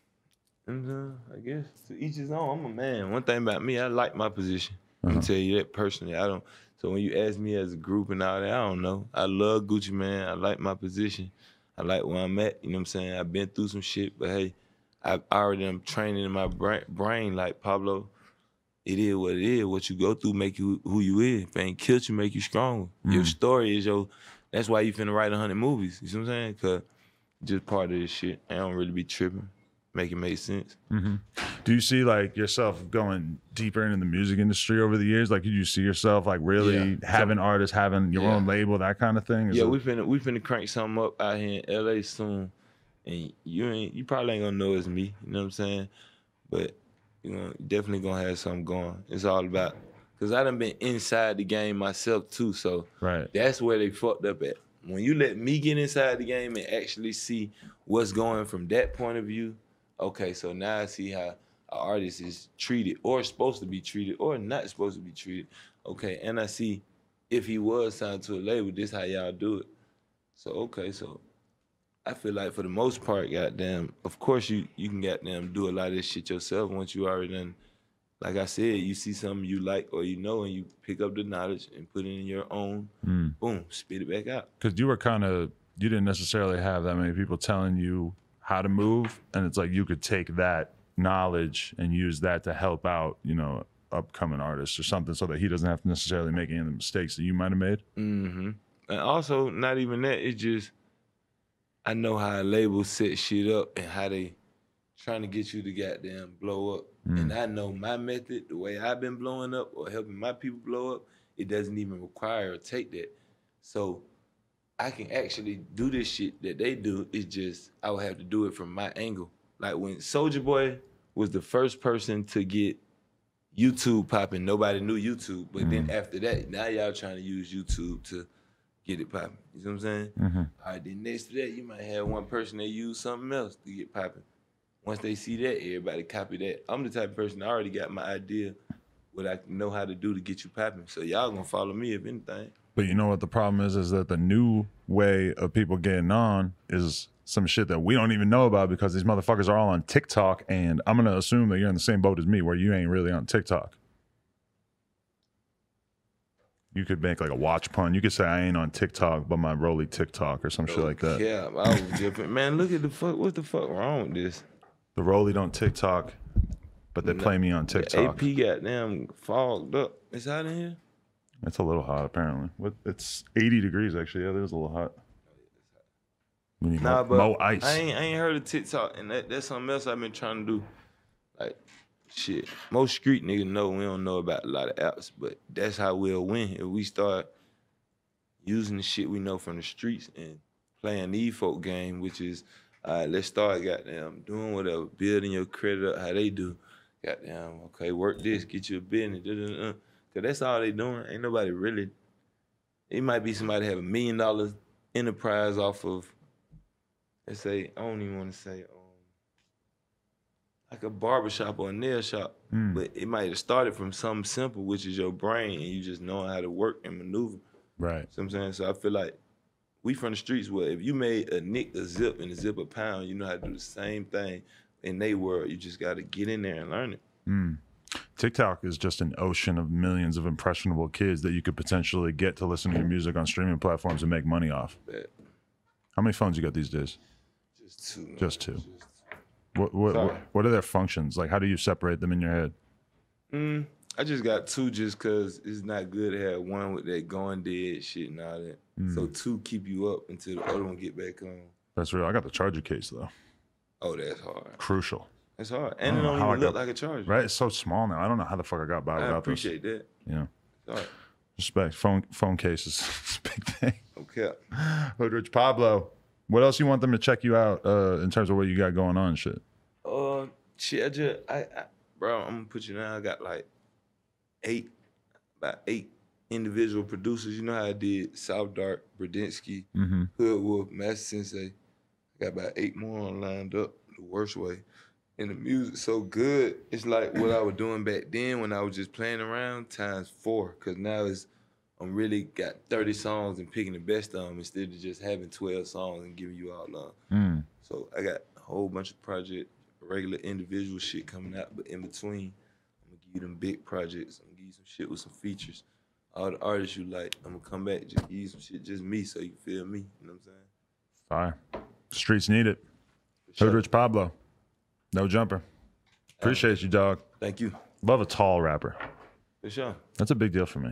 Speaker 2: I guess to each his own. I'm a man. One thing about me, I like my position. I'm gonna tell you that personally. I don't. So when you ask me as a group and all that, I don't know. I love Gucci, man. I like my position. I like where I'm at. You know what I'm saying? I've been through some shit, but hey, I already am training in my brain like Pablo. It is what it is. What you go through make you who you is. If it ain't killed you, make you stronger. Your story is that's why you finna write 100 movies. You see what I'm saying? Cause just part of this shit. I don't really be tripping. Make it make sense.
Speaker 3: Do you see like yourself going deeper into the music industry over the years? Like, did you see yourself like really having artists, having your own label, that kind of thing?
Speaker 2: We finna crank something up out here in LA soon. And you probably ain't gonna know it's me, you know what I'm saying? But you definitely gonna have something going. It's all about, cause I done been inside the game myself too, so that's where they fucked up at. When you let me get inside the game and actually see what's going from that point of view, okay, so now I see how an artist is treated or supposed to be treated or not supposed to be treated. Okay, and I see if he was signed to a label, this how y'all do it. So, okay, so I feel like for the most part, goddamn, of course you can goddamn do a lot of this shit yourself once you already done. Like I said, you see something you like or you know, and you pick up the knowledge and put it in your own, boom, spit it back out.
Speaker 3: Because you didn't necessarily have that many people telling you how to move, and it's like you could take that knowledge and use that to help out, you know, upcoming artists or something, so that he doesn't have to necessarily make any of the mistakes that you might have made.
Speaker 2: Mm-hmm. And also, not even that, it's just, I know how a label set shit up and how they trying to get you to goddamn blow up. And I know my method, the way I've been blowing up or helping my people blow up, it doesn't even require or take that. So I can actually do this shit that they do. It's just I would have to do it from my angle. Like when Soulja Boy was the first person to get YouTube popping, nobody knew YouTube. But then after that, now y'all trying to use YouTube to get it popping. You know what I'm saying? All right, then next to that, you might have one person that use something else to get popping. Once they see that, everybody copy that. I'm the type of person that already got my idea, what I know how to do to get you popping. So y'all gonna follow me if anything.
Speaker 3: But you know what the problem is that the new way of people getting on is some shit that we don't even know about because these motherfuckers are all on TikTok, and I'm gonna assume that you're in the same boat as me where you ain't really on TikTok. You could make like a watch pun. You could say I ain't on TikTok, but my Rolly TikTok or some shit like that.
Speaker 2: Yeah, I was different. Man, look at the fuck. What the fuck wrong with this?
Speaker 3: The Rolly don't TikTok, but they play me on TikTok.
Speaker 2: The AP goddamn fogged up. It's hot in here?
Speaker 3: It's a little hot, apparently. It's 80 degrees, actually. Yeah, it is a little hot. We need more ice.
Speaker 2: I ain't heard of TikTok, and that's something else I've been trying to do. Like, shit, most street niggas know we don't know about a lot of apps, but that's how we'll win. If we start using the shit we know from the streets and playing these folk game, which is, all right, let's start goddamn doing whatever, building your credit up how they do. Goddamn, okay, work this, get you a business, Cause that's all they doing. Ain't nobody really. It might be somebody have $1 million enterprise off of, let's say, I don't even want to say, like a barbershop or a nail shop, but it might have started from something simple, which is your brain, and you just knowing how to work and maneuver.
Speaker 3: Right.
Speaker 2: So I'm saying, so I feel like we from the streets where if you made a nick a zip and a zip a pound, you know how to do the same thing in they world. You just got to get in there and learn it.
Speaker 3: TikTok is just an ocean of millions of impressionable kids that you could potentially get to listen to your music on streaming platforms and make money off.
Speaker 2: Bet.
Speaker 3: How many phones you got these days?
Speaker 2: Just two. Man.
Speaker 3: Just two. What are their functions? Like, how do you separate them in your head?
Speaker 2: I just got two just because it's not good to have one with that going dead shit and all that. So two keep you up until the other one get back on.
Speaker 3: That's real. I got the charger case, though.
Speaker 2: Oh, that's hard.
Speaker 3: Crucial.
Speaker 2: It's hard. And it don't even look like a charger.
Speaker 3: Right? It's so small now. I don't know how the fuck I got by without this.
Speaker 2: I appreciate that.
Speaker 3: Yeah.
Speaker 2: All right.
Speaker 3: Respect. Phone cases. It's a big thing.
Speaker 2: Okay.
Speaker 3: Hoodrich Pablo. What else you want them to check you out in terms of what you got going on and shit?
Speaker 2: Shit, bro, I'm gonna put you down. I got like about eight individual producers. You know how I did South Dark, Bradinsky, Hood Wolf, Master Sensei. I got about 8 more lined up the worst way. And the music so good, it's like what I was doing back then when I was just playing around times 4. Cause now I'm really got 30 songs and picking the best of them instead of just having 12 songs and giving you all love. So I got a whole bunch of projects, regular individual shit coming out, but in between, I'm gonna give you them big projects. I'm gonna give you some shit with some features. All the artists you like, I'm gonna come back, just give you some shit, just me, so you can feel me. You know what I'm saying?
Speaker 3: Fire. Streets need it.
Speaker 2: Sure.
Speaker 3: Hoodrich Pablo. No Jumper. Appreciate you, dog.
Speaker 2: Thank you.
Speaker 3: Love a tall rapper.
Speaker 2: For sure.
Speaker 3: That's a big deal for me.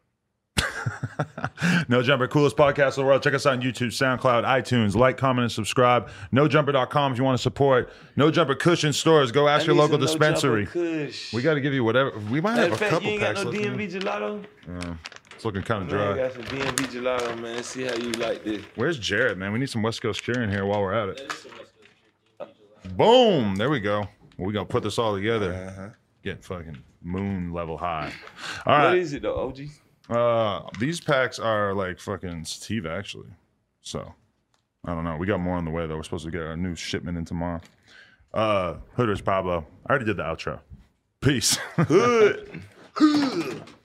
Speaker 3: No Jumper, coolest podcast in the world. Check us out on YouTube, SoundCloud, iTunes. Like, comment, and subscribe. NoJumper.com if you want to support. No Jumper Cushion stores. Go ask your local dispensary. We got to give you whatever. We might have a couple
Speaker 2: you ain't
Speaker 3: packs.
Speaker 2: Got no DMV gelato?
Speaker 3: It's looking kind of dry.
Speaker 2: I got some DMV gelato, man. See how you like this.
Speaker 3: Where's Jared, man? We need some West Coast Cure in here while we're at it. Boom. There we go. Well, we going to put this all together. Get fucking moon level high. All right.
Speaker 2: What is it, though, OG?
Speaker 3: These packs are like fucking sativa, actually. So, I don't know. We got more on the way, though. We're supposed to get our new shipment in tomorrow. Hood Rich Pablo. I already did the outro. Peace.
Speaker 2: Hood.